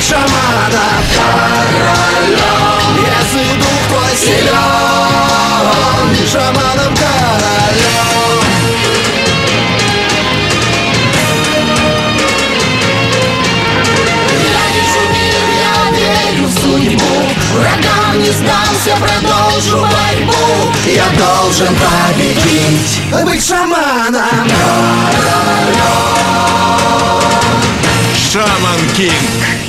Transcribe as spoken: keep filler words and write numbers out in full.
шаманом королем. Если дух твой силен, шаманом королем. Я вижу мир, я верю в судьбу, врагам не сдамся, продолжу борьбу. Я должен победить, быть шаманом королем. Шаман Кинг.